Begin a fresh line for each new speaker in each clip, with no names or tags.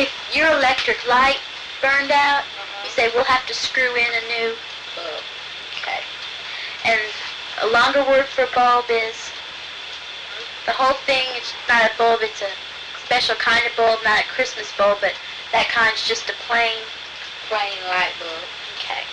if your electric light burned out, you say we'll have to screw in a new bulb. Okay. And a longer word for bulb is, the whole thing, it's not a bulb, it's a special kind of bulb, not a Christmas bulb, but that kind's just a plain
light bulb.
Okay.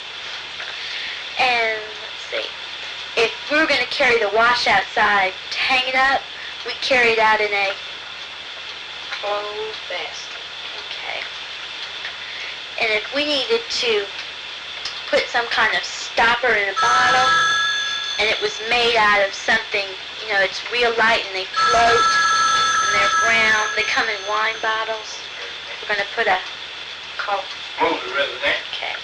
And let's see. If we were going to carry the wash outside to hang it up, we'd carry it out in a
closed basket.
Okay. And if we needed to put some kind of stopper in a bottle, and it was made out of something, it's real light and they float, and they're brown, they come in wine bottles, we're going to put a
Hold it rather than.
Okay.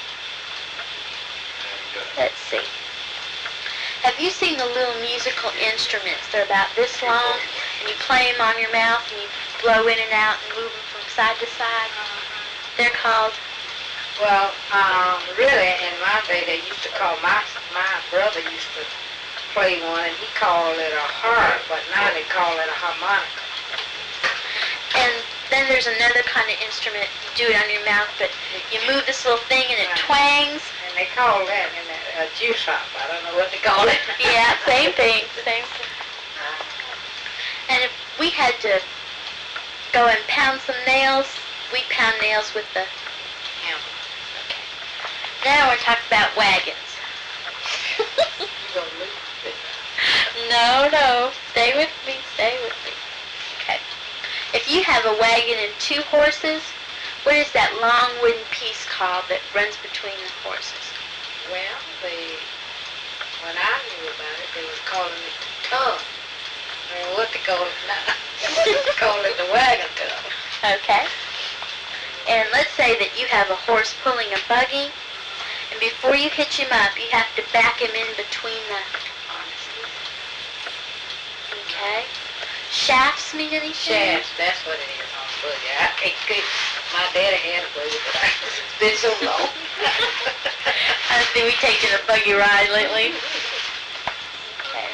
Let's see. Have you seen the little musical instruments? They're about this long, and you play them on your mouth, and you blow in and out and move them from side to side. They're called?
Well, really, in my day, they used to call, my brother used to play one, and he called it a harp, but now they call it a harmonica.
And then there's another kind of instrument. You do it on your mouth, but you move this little thing, and it twangs.
And they call that in a juice shop. I don't know what they call it.
Yeah, same thing. Same thing. And if we had to go and pound some nails, we'd pound nails with the
hammer.
Okay. Now we're talking about wagons.
You gonna lose it.
No. Stay with me. Okay. If you have a wagon and 2 horses, what is that long wooden piece called that runs between the horses?
Well, when I knew about it, they was calling it the tub. I mean, what they call it now? They call it the wagon tub.
Okay. And let's say that you have a horse pulling a buggy, and before you hitch him up, you have to back him in between the harnesses. Okay. Shafts mean anything?
Shafts, that's what it is on a buggy. I can't get, my daddy had a buggy, but it's been so long.
I think we've taken a buggy ride lately. Okay.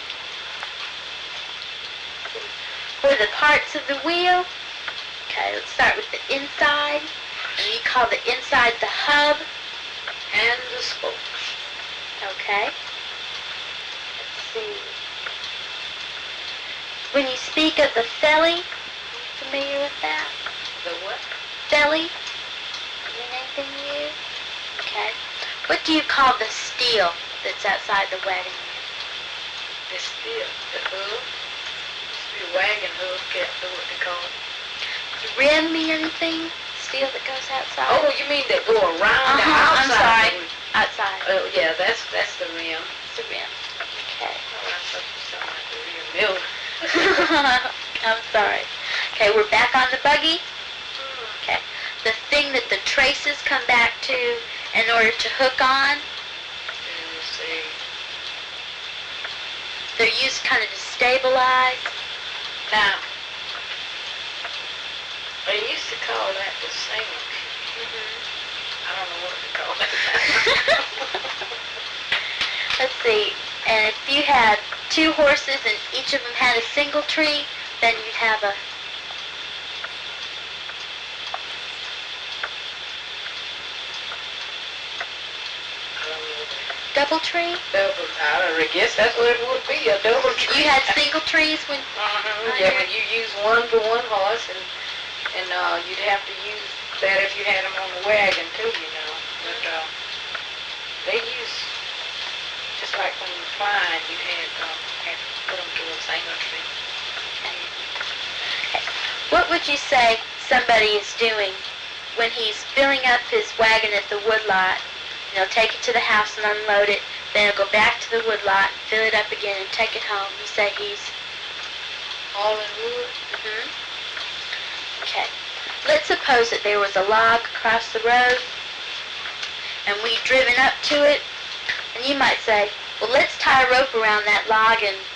What are the parts of the wheel? Okay, let's start with the inside. And you call the inside the hub.
And the spokes.
Okay. Let's see. When you speak of the felly, familiar with that?
The what?
Felly? Mean anything to you? Okay. What do you call the steel that's outside the wagon?
The steel, the hub. The wagon hub, that's what they call it.
Does rim mean anything? Steel that goes outside?
Oh, you mean that go around the outside?
I'm sorry. Outside.
Oh, yeah, that's the rim.
It's the rim. Okay.
Oh, I thought you sounded like the real milk.
I'm sorry. Okay, we're back on the buggy. Okay. The thing that the traces come back to in order to hook on.
Let's see.
They're used kind of to stabilize.
Now, they used to call that the singer. I don't know what to call it.
Let's see. And if you had 2 horses and each of them had a single tree, then you'd have a double tree.
I guess that's what it would be, a double tree.
You had single trees when.
Yeah, when you use one for one horse, and you'd have to use that if you had them on the wagon too, But they use, just like when you're flying, you had to put them through a single tree.
Okay. What would you say somebody is doing when he's filling up his wagon at the woodlot? Take it to the house and unload it. Then he'll go back to the woodlot, fill it up again, and take it home. You say he's
hauling wood.
Okay. Let's suppose that there was a log across the road, and we'd driven up to it, and you might say, well, let's tie a rope around that log and